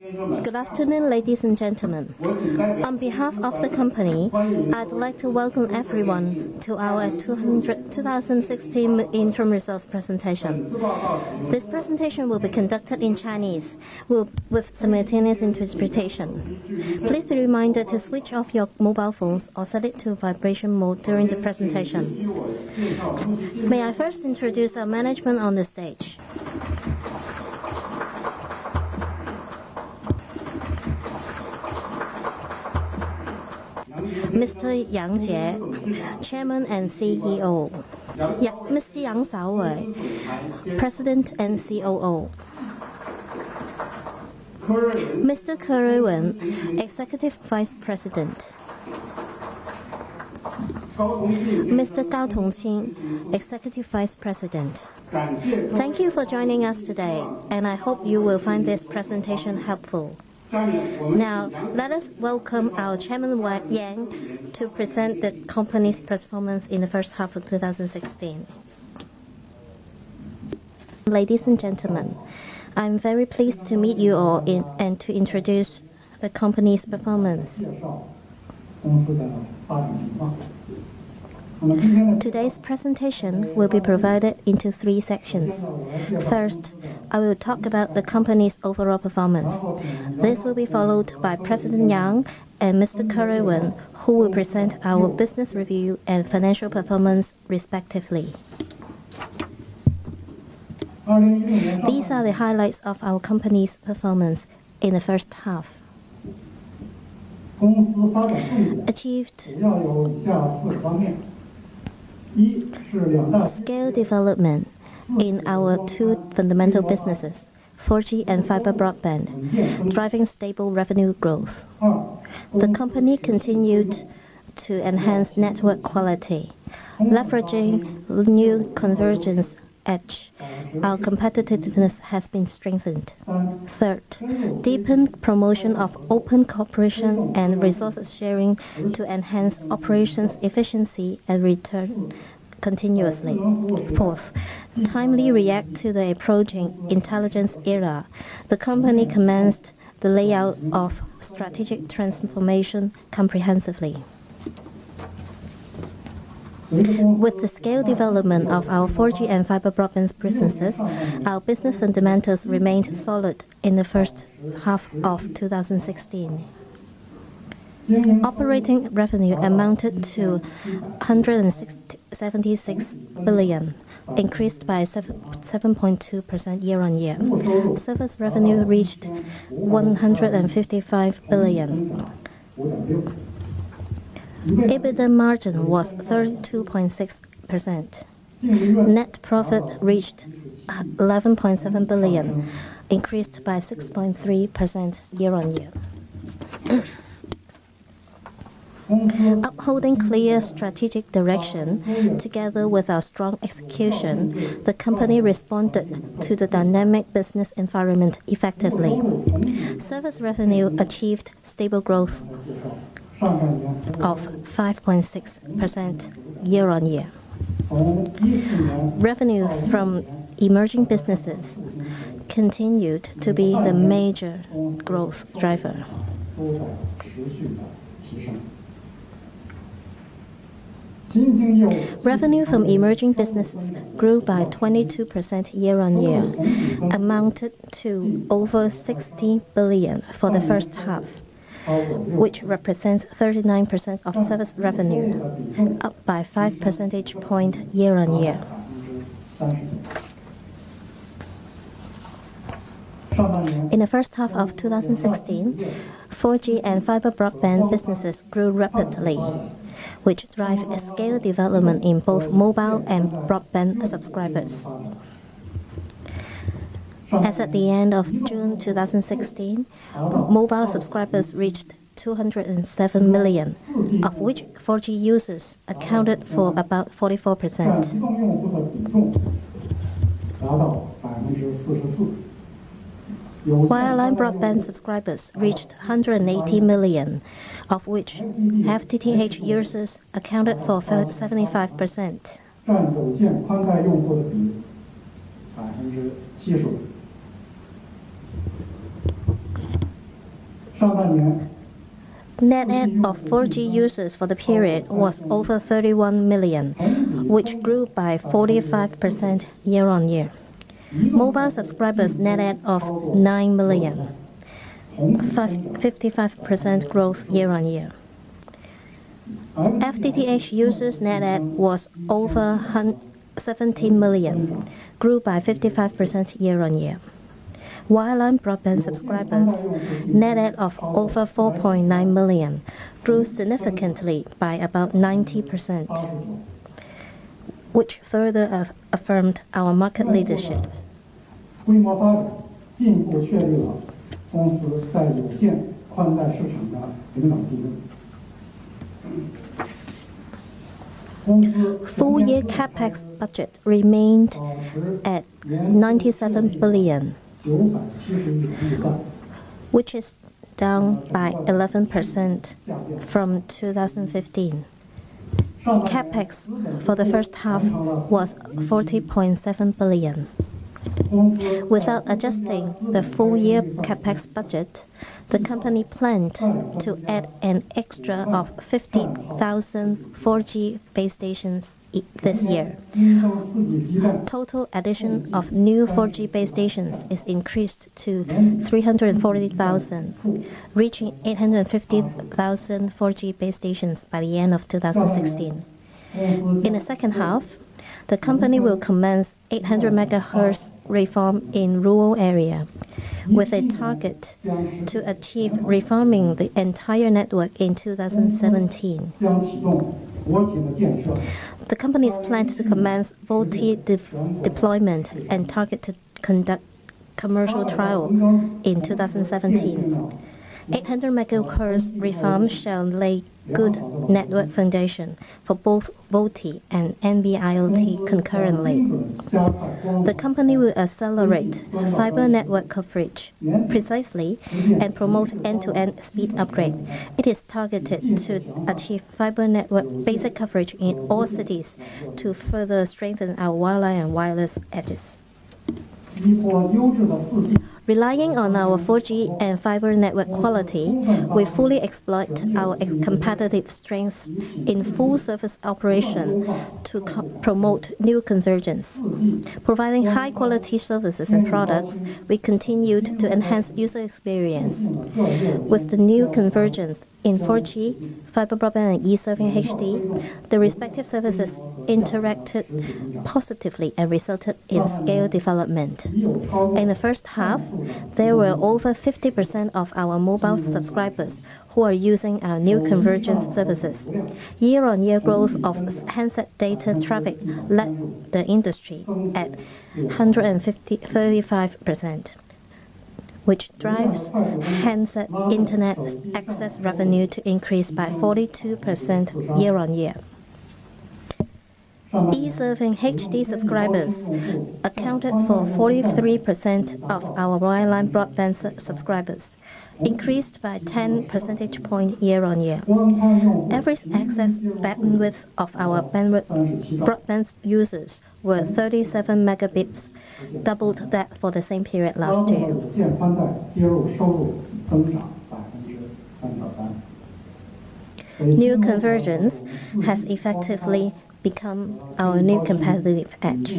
Good afternoon, ladies and gentlemen. On behalf of the company, I'd like to welcome everyone to our 2016 interim results presentation. This presentation will be conducted in Chinese with simultaneous interpretation. Please be reminded to switch off your mobile phones or set it to vibration mode during the presentation. May I first introduce our management on the stage. Mr. Yang Jie, Chairman and CEO. Mr. Yang Shaowei, President and COO. Mr. Ke Ruiwen, Executive Vice President. Mr. Gao Tongqing, Executive Vice President. Thank you for joining us today, and I hope you will find this presentation helpful. Now, let us welcome our Chairman Yang to present the company's performance in the first half of 2016. Ladies and gentlemen, I'm very pleased to meet you all and to introduce the company's performance. Today's presentation will be provided into 3 sections. First, I will talk about the company's overall performance. This will be followed by President Yang and Mr. Ke Ruiwen, who will present our business review and financial performance respectively. These are the highlights of our company's performance in the first half. Achieved scale development in our 2 fundamental businesses, 4G and fiber broadband, driving stable revenue growth. The company continued to enhance network quality, leveraging new convergence edge. Our competitiveness has been strengthened. Third, deepen promotion of open cooperation and resources sharing to enhance operations efficiency and return continuously. Fourth, timely react to the approaching intelligence era. The company commenced the layout of strategic transformation comprehensively. With the scale development of our 4G and fiber broadband businesses, our business fundamentals remained solid in the first half of 2016. Operating revenue amounted to 176 billion, increased by 7.2% year-on-year. Service revenue reached 155 billion. EBITDA margin was 32.6%. Net profit reached 11.7 billion, increased by 6.3% year-on-year. Upholding clear strategic direction, together with our strong execution, the company responded to the dynamic business environment effectively. Service revenue achieved stable growth of 5.6% year-on-year. Revenue from emerging businesses continued to be the major growth driver. Revenue from emerging businesses grew by 22% year-on-year, amounted to over 60 billion for the first half, which represents 39% of service revenue, up by 5 percentage points year-on-year. In the first half of 2016, 4G and fiber broadband businesses grew rapidly, which drive a scale development in both mobile and broadband subscribers. As at the end of June 2016, mobile subscribers reached 207 million, of which 4G users accounted for about 44%. Wireline broadband subscribers reached 180 million, of which FTTH users accounted for 75%. Net add of 4G users for the period was over 31 million, which grew by 45% year-on-year. Mobile subscribers net add of 9 million, 55% growth year-on-year. FTTH users net add was over 17 million, grew by 55% year-on-year. Wireline broadband subscribers net add of over 4.9 million, grew significantly by about 90%, which further affirmed our market leadership. Full-year capex budget remained at 97 billion, which is down by 11% from 2015. Capex for the first half was 40.7 billion. Without adjusting the full-year capex budget, the company planned to add an extra of 50,000 4G base stations this year. Total addition of new 4G base stations is increased to 340,000, reaching 850,000 4G base stations by the end of 2016. In the second half, the company will commence 800 MHz reform in rural area, with a target to achieve reforming the entire network in 2017. The company is planned to commence VoLTE deployment and target to conduct commercial trial in 2017. 800 MHz reform shall lay good network foundation for both VoLTE and NB-IoT concurrently. The company will accelerate fiber network coverage precisely and promote end-to-end speed upgrade. It is targeted to achieve fiber network basic coverage in all cities to further strengthen our wireline and wireless edges. Relying on our 4G and fiber network quality, we fully exploit our competitive strengths in full service operation to promote new convergence. Providing high-quality services and products, we continued to enhance user experience. With the new convergence in 4G, fiber broadband and e-serving HD, the respective services interacted positively and resulted in scale development. In the first half, there were over 50% of our mobile subscribers who are using our new convergence services. Year-on-year growth of handset data traffic led the industry at 135%. Which drives handset internet access revenue to increase by 42% year-on-year. E-serving HD subscribers accounted for 43% of our wireline broadband subscribers, increased by 10 percentage points year-on-year. Average access bandwidth of our broadband users were 37 megabits, doubled that for the same period last year. New convergence has effectively become our new competitive edge.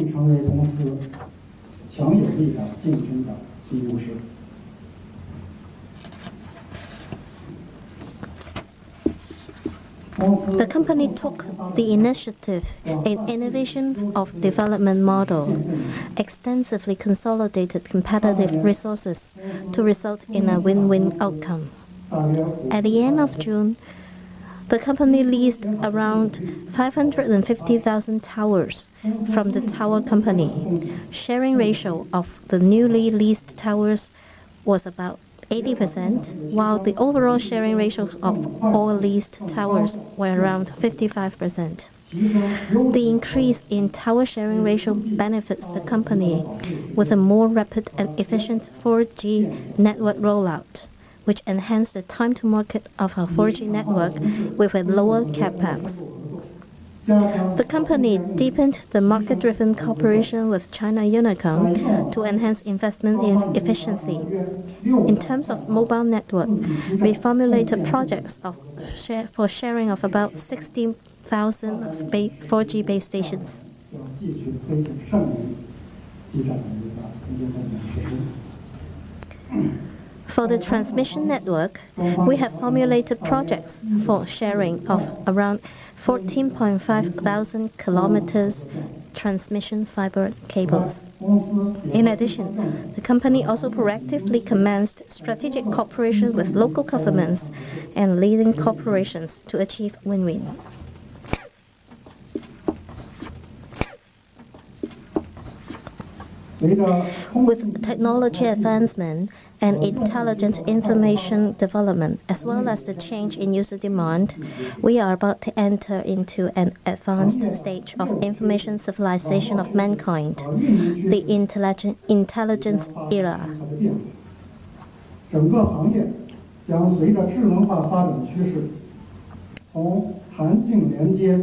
The company took the initiative in innovation of development model, extensively consolidated competitive resources to result in a win-win outcome. At the end of June, the company leased around 550,000 towers from the tower company. Sharing ratio of the newly leased towers was about 80%, while the overall sharing ratio of all leased towers were around 55%. The increase in tower sharing ratio benefits the company with a more rapid and efficient 4G network rollout, which enhanced the time to market of our 4G network with a lower capex. The company deepened the market-driven cooperation with China Unicom to enhance investment efficiency. In terms of mobile network, we formulated projects for sharing of about 16,000 4G base stations. For the transmission network, we have formulated projects for sharing of around 14.5 thousand kilometers transmission fiber cables. In addition, the company also proactively commenced strategic cooperation with local governments and leading corporations to achieve win-win. With technology advancement and intelligent information development, as well as the change in user demand, we are about to enter into an advanced stage of information civilization of mankind, the intelligence era. 整个行业将随着智能化发展趋势，从弹性连接、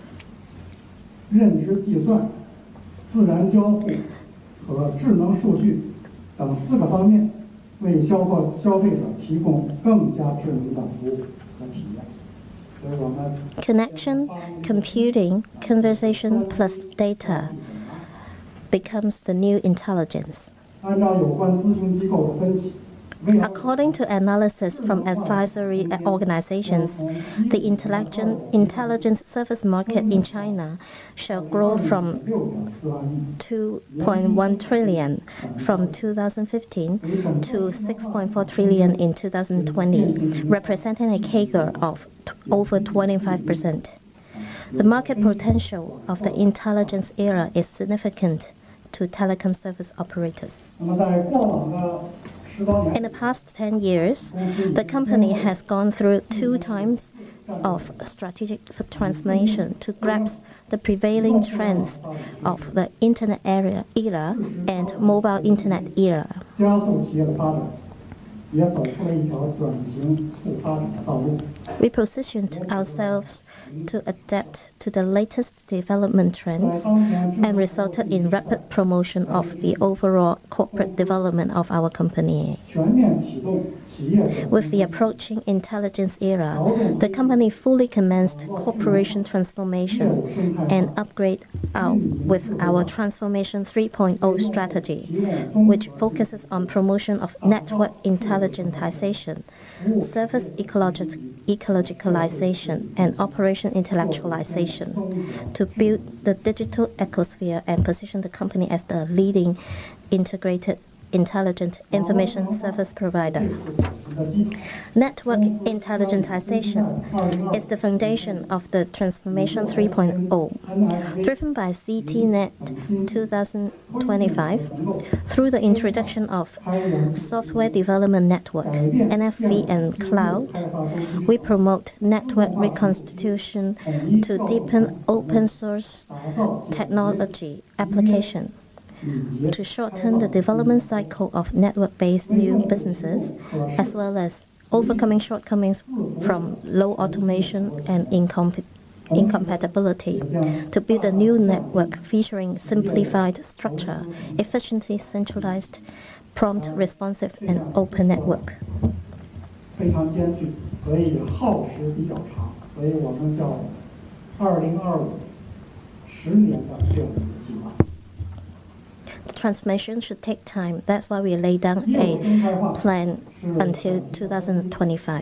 认知计算、自然交互和智能数据等4个方面，为消费者提供更加智能的服务和体验。所以我们 Connection, computing, conversation plus data becomes the new intelligence. 按照有关咨询机构的分析。 According to analysis from advisory organizations, the intelligence service market in China shall grow from 2.1 trillion from 2015 to 6.4 trillion in 2020, representing a CAGR of over 25%. The market potential of the intelligence era is significant to telecom service operators. In the past 10 years, the company has gone through 2 times of strategic transformation to grasp the prevailing trends of the internet era and mobile internet era. We positioned ourselves to adapt to the latest development trends and resulted in rapid promotion of the overall corporate development of our company. With the approaching intelligence era, the company fully commenced corporation transformation and upgrade with our Transformation 3.0 strategy, which focuses on promotion of network intelligentization, service ecologicalization, and operation intellectualization to build the digital ecosphere and position the company as the leading integrated intelligent information service provider. Network intelligentization is the foundation of the Transformation 3.0, driven by CTNet 2025 through the introduction of Software Development Network, NFV, and Cloud. We promote network reconstitution to deepen open source technology application, to shorten the development cycle of network-based new businesses, as well as overcoming shortcomings from low automation and incompatibility, to build a new network featuring simplified structure, efficiently centralized, prompt, responsive, and open network. 非常艰巨，所以耗时比较长，所以我们叫2025 10年的这样一个计划。 The transformation should take time. That's why we lay down a plan until 2025.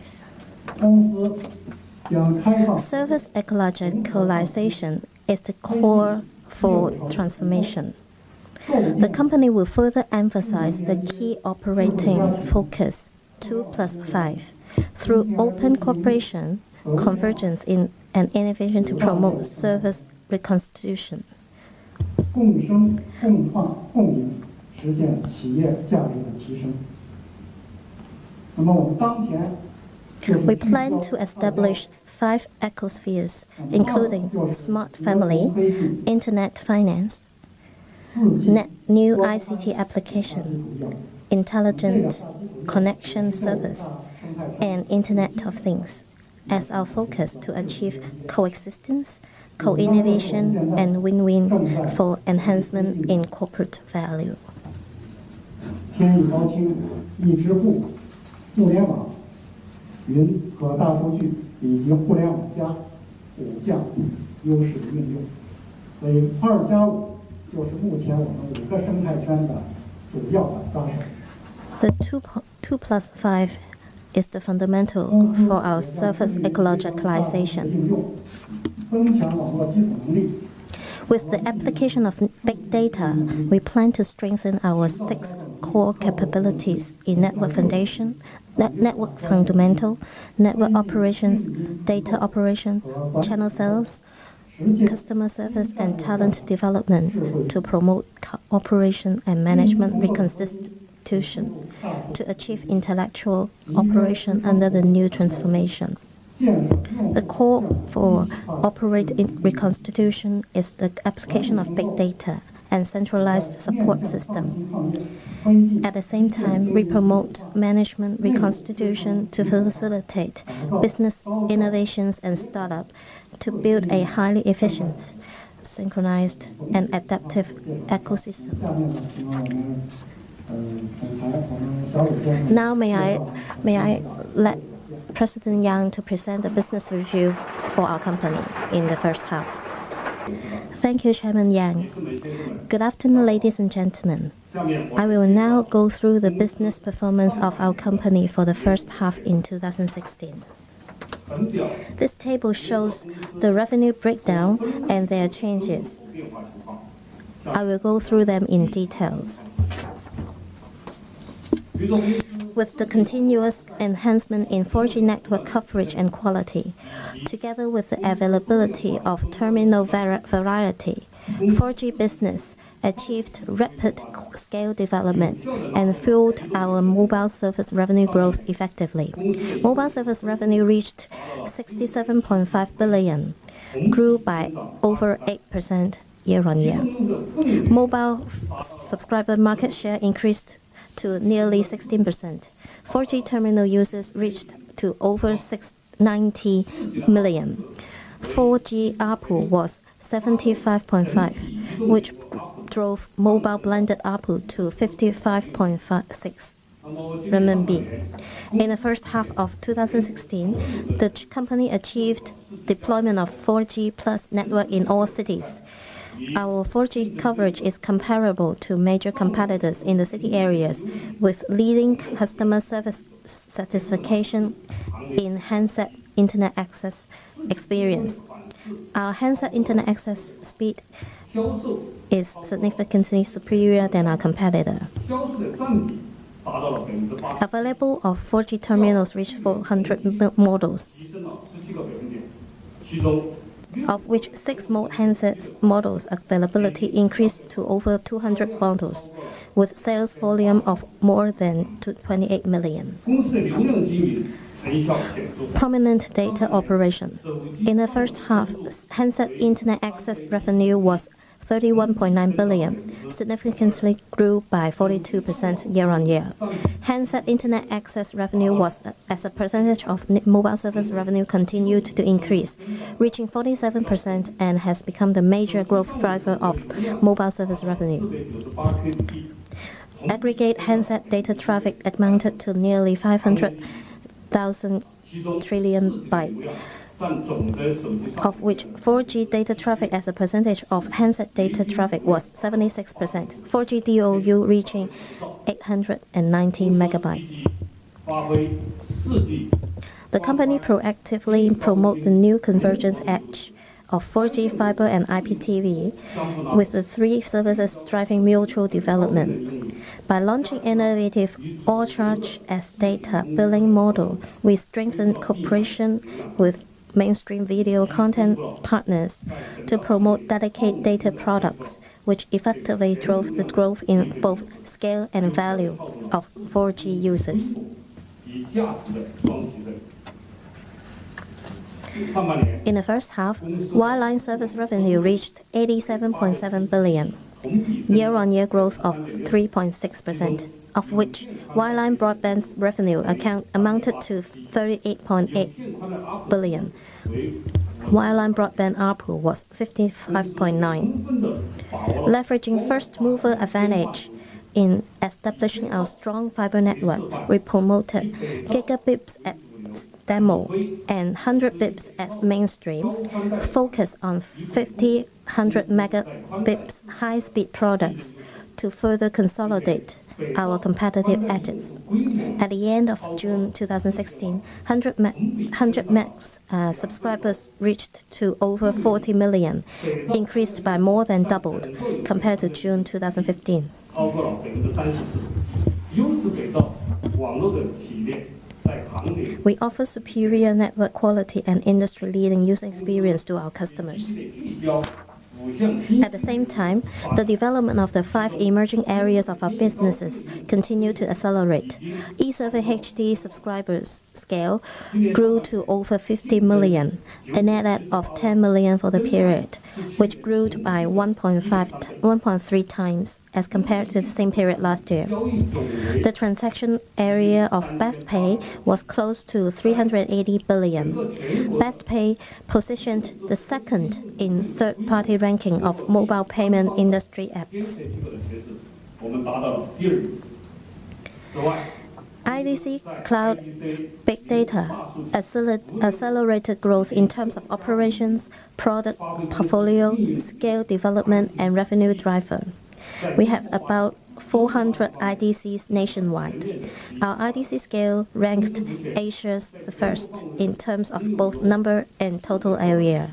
Service ecologicalization is the core for transformation. The company will further emphasize the key operating focus 2+5 through open cooperation, convergence and innovation to promote service reconstitution. 共生、共创、共赢，实现企业价值的提升。那么我们当前 We plan to establish 5 ecospheres, including smart family, internet finance, new ICT application, intelligent connection service, and Internet of Things, as our focus to achieve coexistence, co-innovation, and win-win for enhancement in corporate value. 天翼高清、一支付、互联网、云和大数据以及互联网加5项优势的应用，所以2+5就是目前我们5个生态圈的主要的抓手。 The 2+5 is the fundamental for our surface ecologicalization. 增强网络基础能力。 With the application of big data, we plan to strengthen our 6 core capabilities in network foundation, network fundamental, network operations, data operation, channel sales, customer service, and talent development to promote cooperation and management reconstitution to achieve intellectual operation under the new transformation. The core for operate reconstitution is the application of big data and centralized support system. At the same time, we promote management reconstitution to facilitate business innovations and startup to build a highly efficient, synchronized, and adaptive ecosystem. Now may I let President Yang to present the business review for our company in the first half. Thank you, Chairman Yang. Good afternoon, ladies and gentlemen. I will now go through the business performance of our company for the first half in 2016. This table shows the revenue breakdown and their changes. I will go through them in details. With the continuous enhancement in 4G network coverage and quality, together with the availability of terminal variety, 4G business achieved rapid scale development and fueled our mobile service revenue growth effectively. Mobile service revenue reached 67.5 billion, grew by over 8% year-on-year. Mobile subscriber market share increased to nearly 16%. 4G terminal users reached to over 690 million. 4G ARPU was 75.5, which drove mobile blended ARPU to 55.6 renminbi. In the first half of 2016, the company achieved deployment of 4G plus network in all cities. Our 4G coverage is comparable to major competitors in the city areas, with leading customer service satisfaction in handset internet access experience. Our handset internet access speed is significantly superior than our competitor. Available of 4G terminals reached 400 models, of which 6 handset models availability increased to over 200 models, with sales volume of more than 28 million. Prominent data operation. In the first half, handset internet access revenue was 31.9 billion, significantly grew by 42% year-on-year. Handset internet access revenue was, as a percentage of mobile service revenue, continued to increase, reaching 47% and has become the major growth driver of mobile service revenue. Aggregate handset data traffic amounted to nearly 500,000 trillion bytes, of which 4G data traffic as a percentage of handset data traffic was 76%, 4G DOU reaching 890 megabytes. The company proactively promotes the new convergence edge of 4G fiber and IPTV, with the 3 services driving mutual development. By launching innovative all-charge-as-data billing model, we strengthened cooperation with mainstream video content partners to promote dedicated data products, which effectively drove the growth in both scale and value of 4G users. In the first half, wireline service revenue reached 87.7 billion, year-on-year growth of 3.6%, of which wireline broadband revenue amounted to 38.8 billion, Wireline broadband ARPU was 55.9. Leveraging first-mover advantage in establishing our strong fiber network, we promoted gigabits at demo and 100 bits as mainstream, focus on 100 megabits high-speed products to further consolidate our competitive edges. At the end of June 2016, 100 Megs subscribers reached to over 40 million, increased by more than doubled compared to June 2015. We offer superior network quality and industry-leading user experience to our customers. At the same time, the development of the 5 emerging areas of our businesses continue to accelerate. eSurvey HD subscribers scale grew to over 50 million, a net add of 10 million for the period, which grew by 1.3 times as compared to the same period last year. The transaction area of BestPay was close to 380 billion. BestPay positioned the second in third-party ranking of mobile payment industry apps. IDC Cloud Big Data accelerated growth in terms of operations, product portfolio, scale development, and revenue driver. We have about 400 IDCs nationwide. Our IDC scale ranked Asia's first in terms of both number and total area.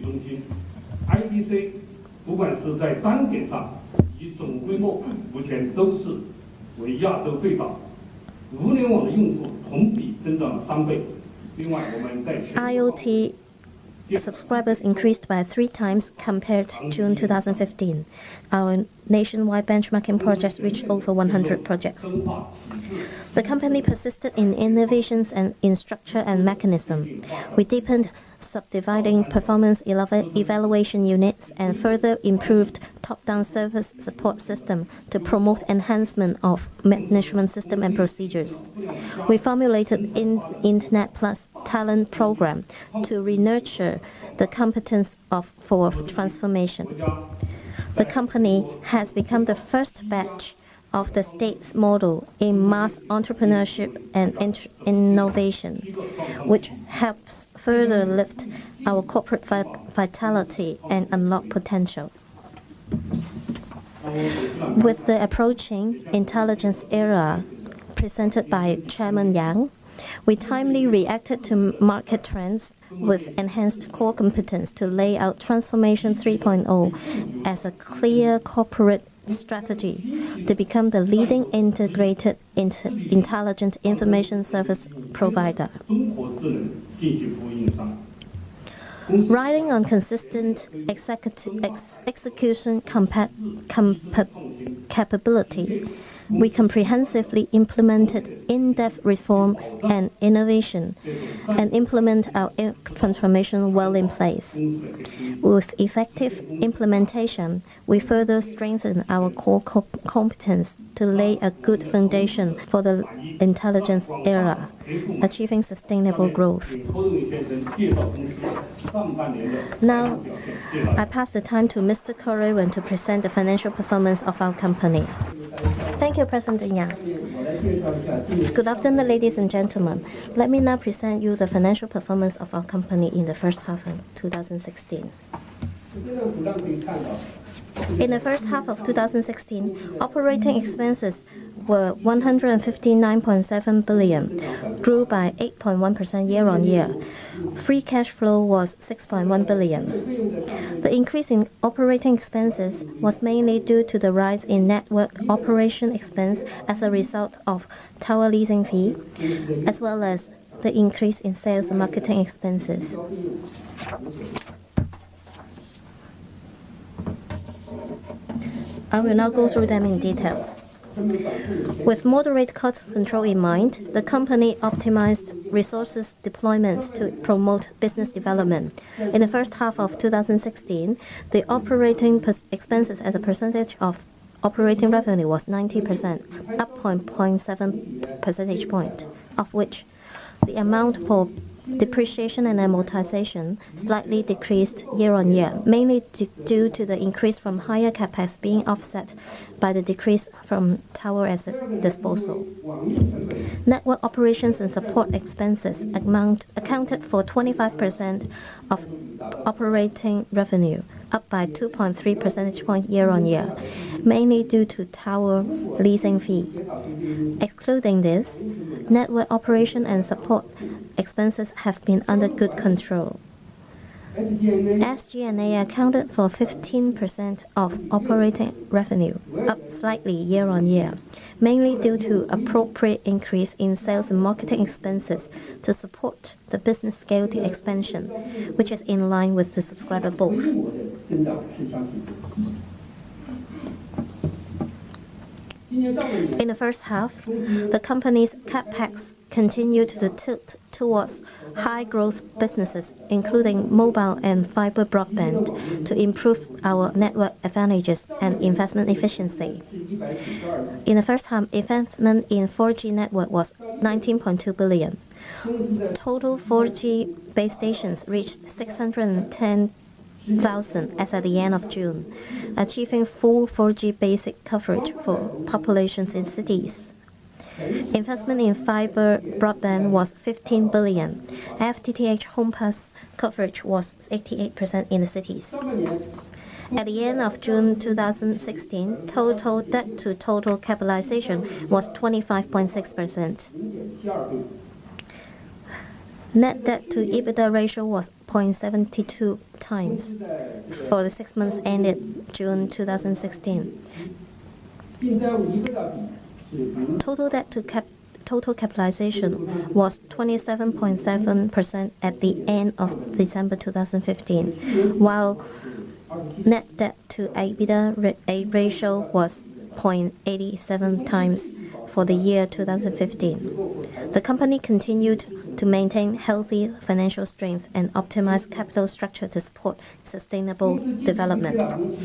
IDC 不管是在单点上以总规模，目前都是为亚洲最大。物联网的用户同比增长了3倍。另外，我们在IoT subscribers increased by 3 times compared to June 2015. Our nationwide benchmarking projects reached over 100 projects. The company persisted in innovations and in structure and mechanism. We deepened subdividing performance evaluation units and further improved top-down service support system to promote enhancement of management system and procedures. We formulated Internet Plus talent program to renurture the competence for transformation. The company has become the first batch of the state's model in mass entrepreneurship and innovation, which helps further lift our corporate vitality and unlock potential. With the approaching intelligence era presented by Chairman Yang, we timely reacted to market trends with enhanced core competence to lay out Transformation 3.0 as a clear corporate strategy to become the leading integrated intelligent information service provider. Riding on consistent execution capability, we comprehensively implemented in-depth reform and innovation and implement our transformation well in place. With effective implementation, we further strengthen our core competence to lay a good foundation for the intelligence era, achieving sustainable growth. Now, I pass the time to Mr. Corey Wen to present the financial performance of our company. Thank you, President Yang. Good afternoon, ladies and gentlemen. Let me now present you the financial performance of our company in the first half of 2016. In the first half of 2016, operating expenses were 159.7 billion, grew by 8.1% year-on-year. Free cash flow was 6.1 billion. The increase in operating expenses was mainly due to the rise in network operation expense as a result of tower leasing fee, as well as the increase in sales and marketing expenses. I will now go through them in details. With moderate cost control in mind, the company optimized resources deployments to promote business development. In the first half of 2016, the operating expenses as a percentage of operating revenue was 90%, up 0.7 percentage point, of which the amount for Depreciation and amortization slightly decreased year-on-year, mainly due to the increase from higher CapEx being offset by the decrease from tower asset disposal. Network operations and support expenses accounted for 25% of operating revenue, up by 2.3 percentage points year-on-year, mainly due to tower leasing fee. Excluding this, network operation and support expenses have been under good control. SG&A accounted for 15% of operating revenue, up slightly year-on-year, mainly due to appropriate increase in sales and marketing expenses to support the business scale expansion, which is in line with the subscriber growth. In the first half, the company's CapEx continued to tilt towards high-growth businesses, including mobile and fiber broadband, to improve our network advantages and investment efficiency. In the first half, investment in 4G network was 19.2 billion. Total 4G base stations reached 610,000 as at the end of June, achieving full 4G basic coverage for populations in cities. Investment in fiber broadband was 15 billion. FTTH home pass coverage was 88% in the cities. At the end of June 2016, total debt to total capitalization was 25.6%. Net debt to EBITDA ratio was 0.72 times for the 6 months ended June 2016. Total debt to total capitalization was 27.7% at the end of December 2015, while net debt to EBITDA ratio was 0.87 times for the year 2015. The company continued to maintain healthy financial strength and optimize capital structure to support sustainable development.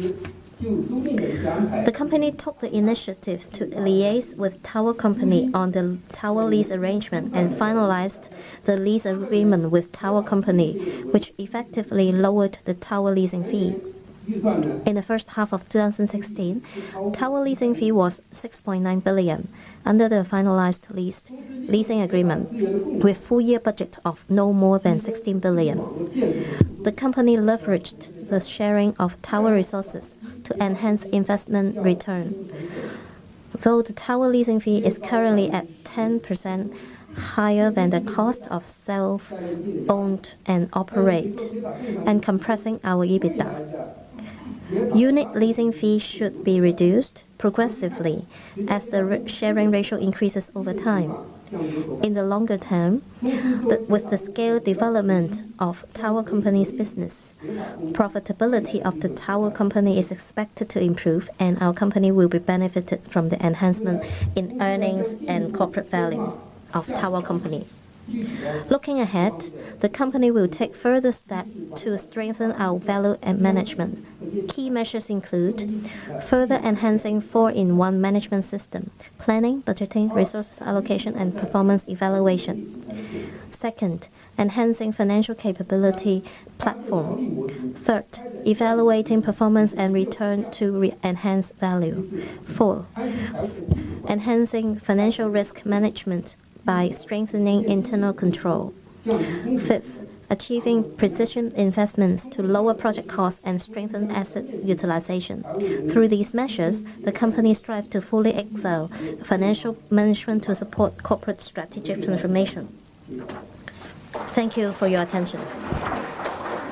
The company took the initiative to liaise with tower company on the tower lease arrangement and finalized the lease agreement with tower company, which effectively lowered the tower leasing fee. In the first half of 2016, tower leasing fee was 6.9 billion under the finalized leasing agreement, with full-year budget of no more than 16 billion. The company leveraged the sharing of tower resources to enhance investment return. Though the tower leasing fee is currently at 10% higher than the cost of self-owned and operate, and compressing our EBITDA. Unit leasing fee should be reduced progressively as the sharing ratio increases over time. In the longer term, with the scale development of tower company's business, profitability of the tower company is expected to improve, and our company will be benefited from the enhancement in earnings and corporate value of tower company. Looking ahead, the company will take further steps to strengthen our value and management. Key measures include further enhancing 4-in-1 management system, planning, budgeting, resource allocation, and performance evaluation. Second, enhancing financial capability platform. Third, evaluating performance and return to enhance value. Fourth, enhancing financial risk management by strengthening internal control. Fifth, achieving precision investments to lower project costs and strengthen asset utilization. Through these measures, the company strives to fully excel financial management to support corporate strategic transformation. Thank you for your attention.